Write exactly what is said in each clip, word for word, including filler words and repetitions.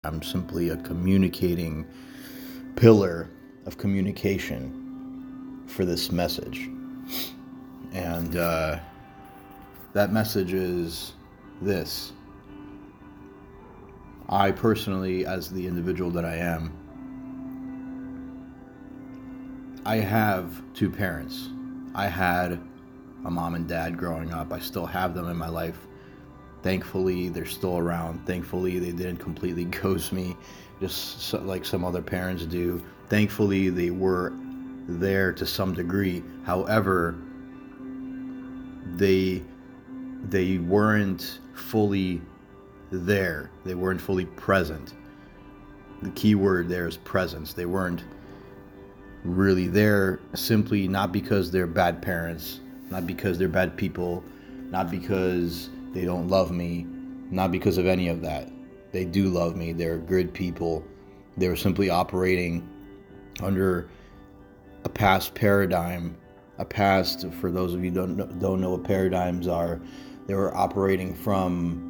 I'm simply a communicating pillar of communication for this message. And uh, that message is this. I personally, as the individual that I am, I have two parents. I had a mom and dad growing up. I still have them in my life. Thankfully, they're still around. Thankfully, they didn't completely ghost me, just so, like some other parents do. Thankfully, they were there to some degree. However, they they weren't fully there. They weren't fully present. The key word there is presence. They weren't really there simply not because they're bad parents, not because they're bad people, not because they don't love me, not because of any of that. They do love me. They're good people. They were simply operating under a past paradigm. A past, for those of you who don't know, don't know what paradigms are, they were operating from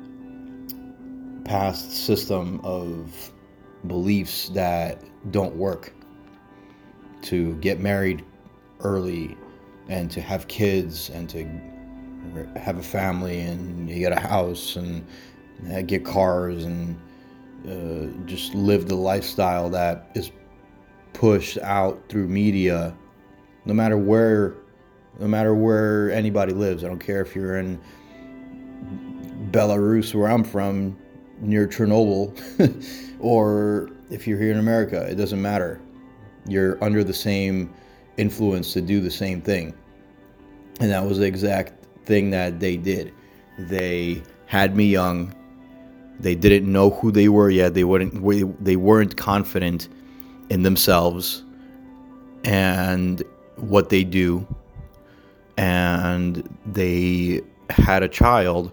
past system of beliefs that don't work. To get married early and to have kids and to have a family and you get a house and get cars and uh, just live the lifestyle that is pushed out through media, no matter where no matter where anybody lives. I don't care if you're in Belarus, where I'm from, near Chernobyl, or if you're here in America. It doesn't matter. You're under the same influence to do the same thing. And that was the exact thing that they did. They had me young. They didn't know who they were yet. They weren't they weren't confident in themselves and what they do. And they had a child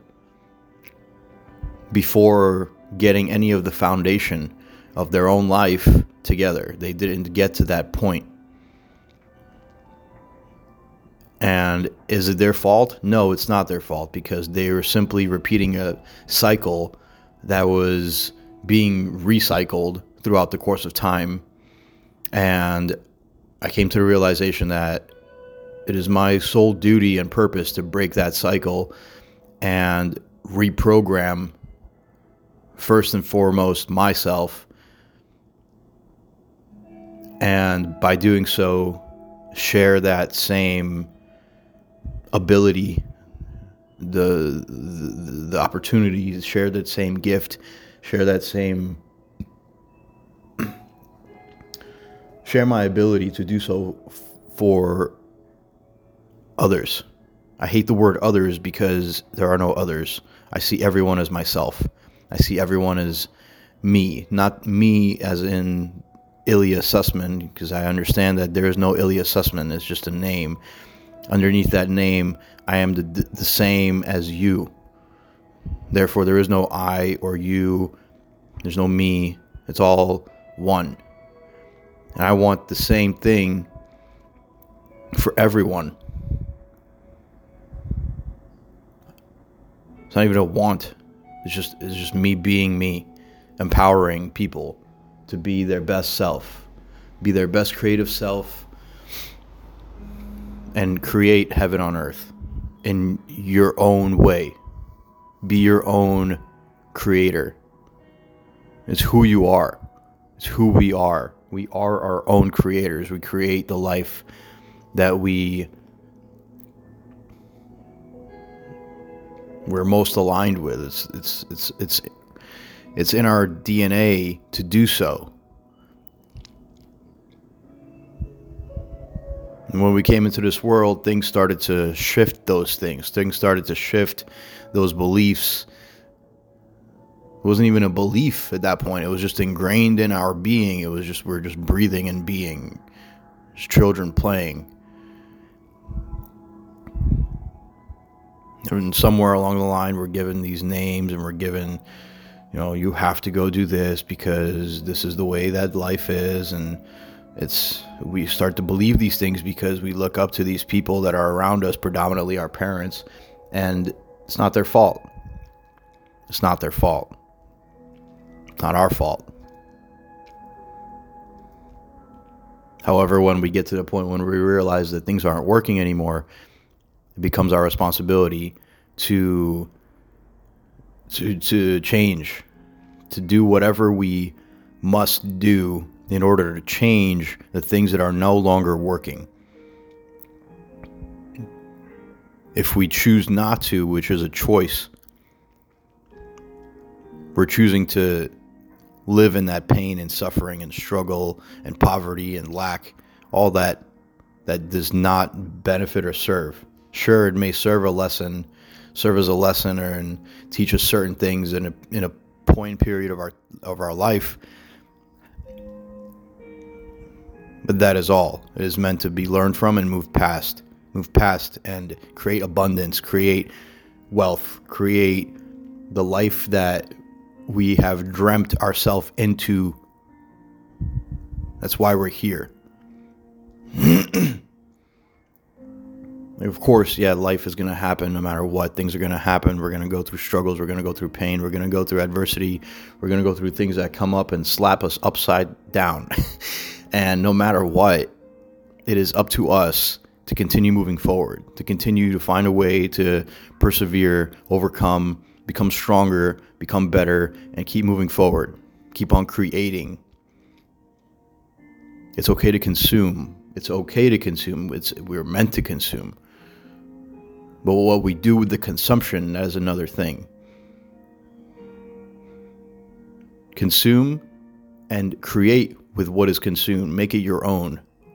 before getting any of the foundation of their own life together. They didn't get to that point. And is it their fault? No, it's not their fault, because they were simply repeating a cycle that was being recycled throughout the course of time. And I came to the realization that it is my sole duty and purpose to break that cycle and reprogram, first and foremost, myself. And by doing so, share that same ability, the, the the opportunity, share that same gift, share that same, share my ability to do so f- for others. I hate the word others because there are no others. I see everyone as myself. I see everyone as me, not me as in Ilya Sussman, because I understand that there is no Ilya Sussman. It's just a name. Underneath that name, I am the, the same as you. Therefore, there is no I or you. There's no me. It's all one. And I want the same thing for everyone. It's not even a want. It's just it's just me being me, empowering people to be their best self, be their best creative self, and create heaven on earth in your own way. Be your own creator. It's who you are. It's who we are. We are our own creators. We create the life that we we're most aligned with. It's it's it's it's it's in our D N A to do so. And when we came into this world, things started to shift those things. Things started to shift those beliefs. It wasn't even a belief at that point. It was just ingrained in our being. It was just, we're just breathing and being. Just children playing. And somewhere along the line, we're given these names and we're given, you know, you have to go do this because this is the way that life is. And it's, we start to believe these things because we look up to these people that are around us, predominantly our parents, and it's not their fault. It's not their fault. Not our fault. However, when we get to the point when we realize that things aren't working anymore, it becomes our responsibility to to to change, to do whatever we must do in order to change the things that are no longer working. If we choose not to, which is a choice, we're choosing to live in that pain and suffering and struggle and poverty and lack, all that that does not benefit or serve. Sure, it may serve a lesson, serve as a lesson, or and teach us certain things in a in a point period of our of our life. But that is all. It is meant to be learned from and moved past. Move past and create abundance, create wealth, create the life that we have dreamt ourselves into. That's why we're here. Of course, yeah, life is going to happen no matter what. Things are going to happen. We're going to go through struggles. We're going to go through pain. We're going to go through adversity. We're going to go through things that come up and slap us upside down. And no matter what, it is up to us to continue moving forward, to continue to find a way to persevere, overcome, become stronger, become better, and keep moving forward. Keep on creating. It's okay to consume. It's okay to consume. It's we're meant to consume. But what we do with the consumption, that is another thing. Consume and create with what is consumed. Make it your own.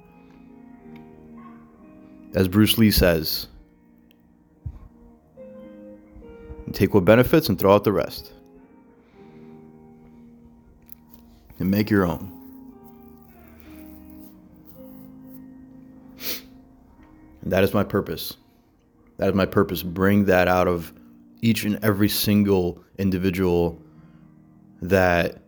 As Bruce Lee says, take what benefits and throw out the rest. And make your own. And that is my purpose. That is my purpose. Bring that out of each and every single individual that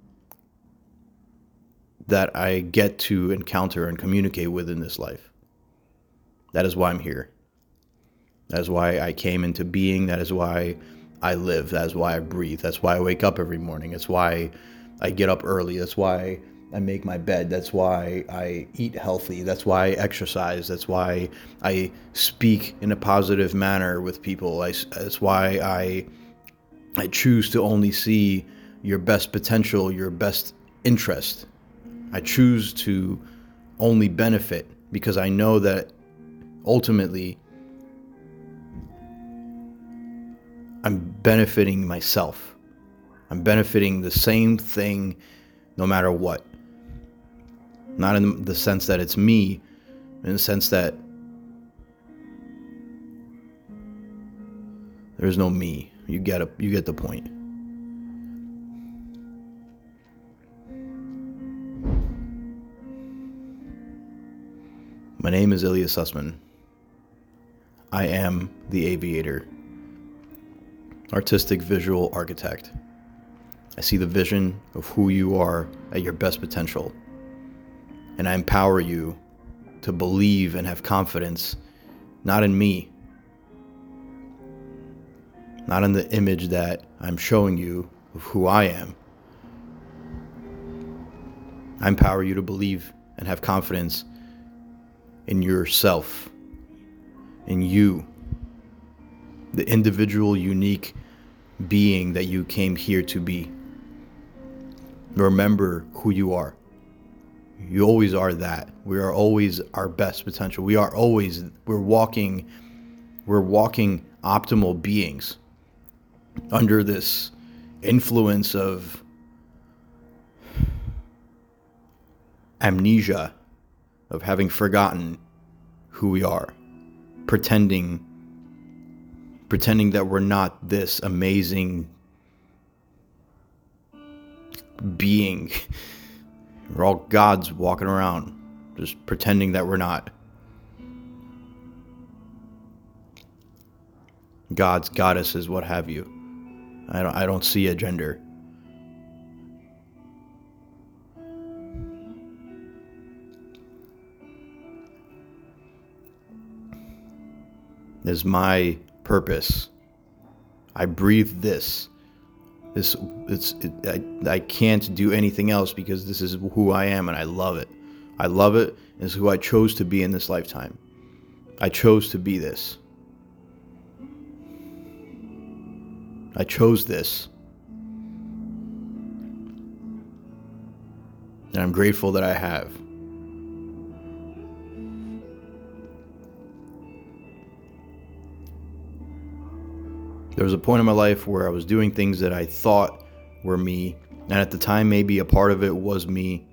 that I get to encounter and communicate with in this life. That is why I'm here. That is why I came into being. That is why I live. That is why I breathe. That's why I wake up every morning. That's why I get up early. That's why I make my bed. That's why I eat healthy. That's why I exercise. That's why I speak in a positive manner with people. I, that's why I I choose to only see your best potential, your best interest. I choose to only benefit because I know that ultimately I'm benefiting myself. I'm benefiting the same thing no matter what. Not in the sense that it's me, in the sense that there's no me. You get a, you get the point. My name is Ilya Sussman. I am the aviator, artistic visual architect. I see the vision of who you are at your best potential. And I empower you to believe and have confidence, not in me, not in the image that I'm showing you of who I am. I empower you to believe and have confidence in yourself, in you, the individual, unique being that you came here to be. Remember who you are. You always are that. We are always our best potential. We are always, we're walking, we're walking optimal beings under this influence of amnesia, of having forgotten who we are, pretending, pretending that we're not this amazing being. We're all gods walking around, just pretending that we're not. Gods, goddesses, what have you. I don't, I don't see a gender. It is my purpose. I breathe this This, it's, it, I, I can't do anything else because this is who I am and I love it. I love it. It's who I chose to be in this lifetime. I chose to be this. I chose this. And I'm grateful that I have. There was a point in my life where I was doing things that I thought were me, and at the time maybe a part of it was me.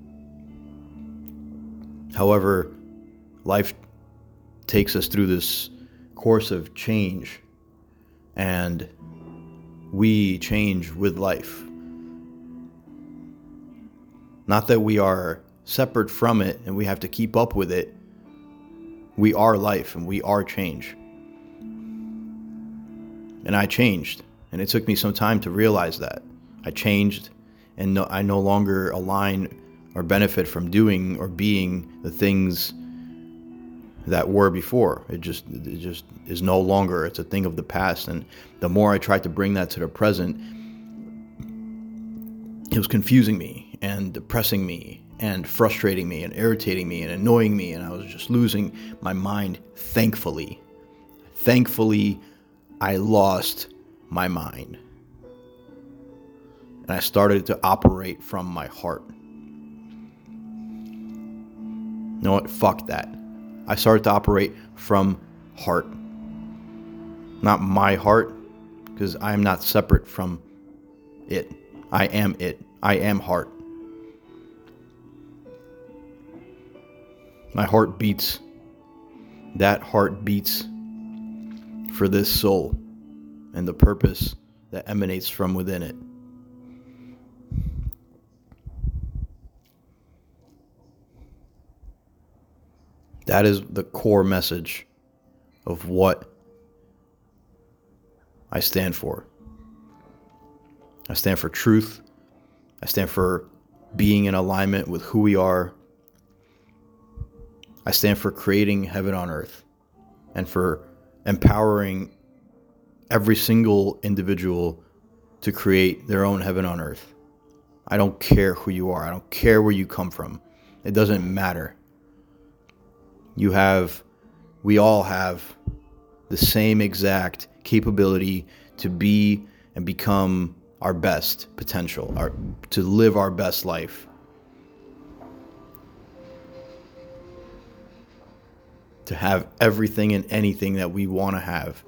However, life takes us through this course of change, and we change with life. Not that we are separate from it and we have to keep up with it. We are life and we are change. And I changed, and it took me some time to realize that. I changed, and no, I no longer align or benefit from doing or being the things that were before. It just it just is no longer. It's a thing of the past. And the more I tried to bring that to the present, it was confusing me and depressing me and frustrating me and irritating me and annoying me, and I was just losing my mind. Thankfully, thankfully, I lost my mind. And I started to operate from my heart. You know what? Fuck that. I started to operate from heart. Not my heart, because I am not separate from it. I am it. I am heart. My heart beats. That heart beats for this soul and the purpose that emanates from within it. That is the core message of what I stand for. I stand for truth. I stand for being in alignment with who we are. I stand for creating heaven on earth and for empowering every single individual to create their own heaven on earth. I don't care who you are. I don't care where you come from. It doesn't matter. You have, we all have the same exact capability to be and become our best potential, our, to live our best life. To have everything and anything that we want to have.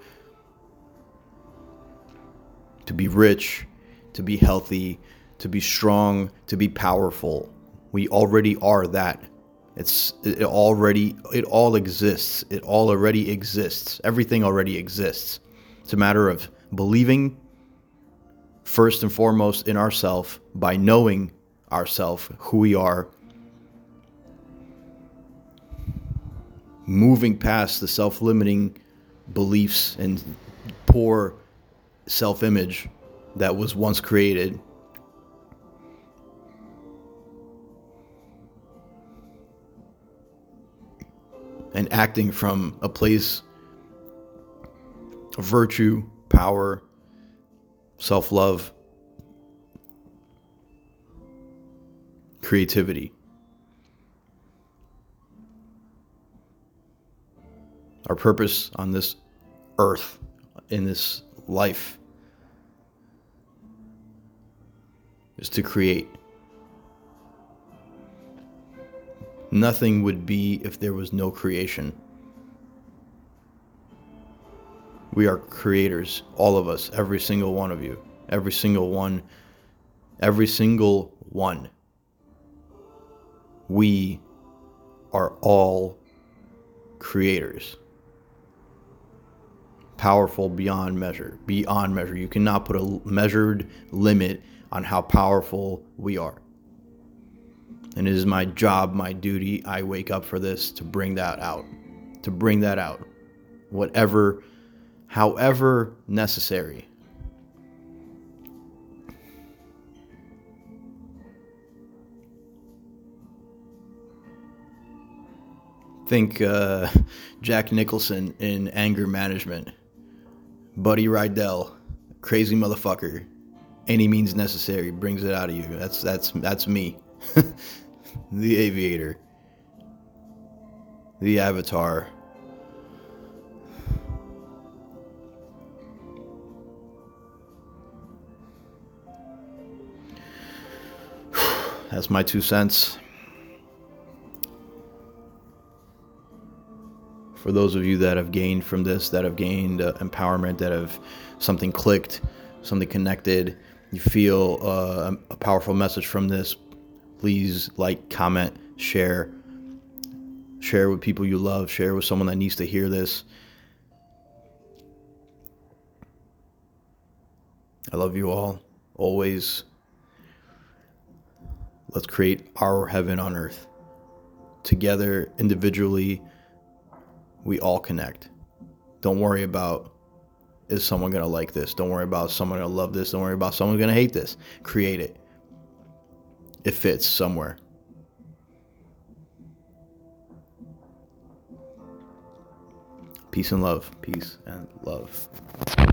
To be rich, to be healthy, to be strong, to be powerful. We already are that. It's it already it all exists. It all already exists. Everything already exists. It's a matter of believing first and foremost in ourselves, by knowing ourselves, who we are, moving past the self-limiting beliefs and poor self-image that was once created, and acting from a place of virtue, power, self-love, creativity. Our purpose on this earth, in this life, is to create. Nothing would be if there was no creation. We are creators, all of us, every single one of you, every single one, every single one. We are all creators. Powerful beyond measure, beyond measure. You cannot put a measured limit on how powerful we are. And it is my job, my duty, I wake up for this, to bring that out. To bring that out. Whatever, however necessary. Think uh, Jack Nicholson in Anger Management. Buddy Rydell, crazy motherfucker any means necessary brings it out of you. That's that's that's me. The aviator. The avatar. That's my two cents. For those of you that have gained from this, that have gained uh, empowerment, that have something clicked, something connected, you feel uh, a powerful message from this, please like, comment, share. Share with people you love. Share with someone that needs to hear this. I love you all, always. Let's create our heaven on earth. Together, individually, we all connect. Don't worry about, is someone going to like this? Don't worry about someone going to love this. Don't worry about someone going to hate this. Create it. It fits somewhere. Peace and love. Peace and love.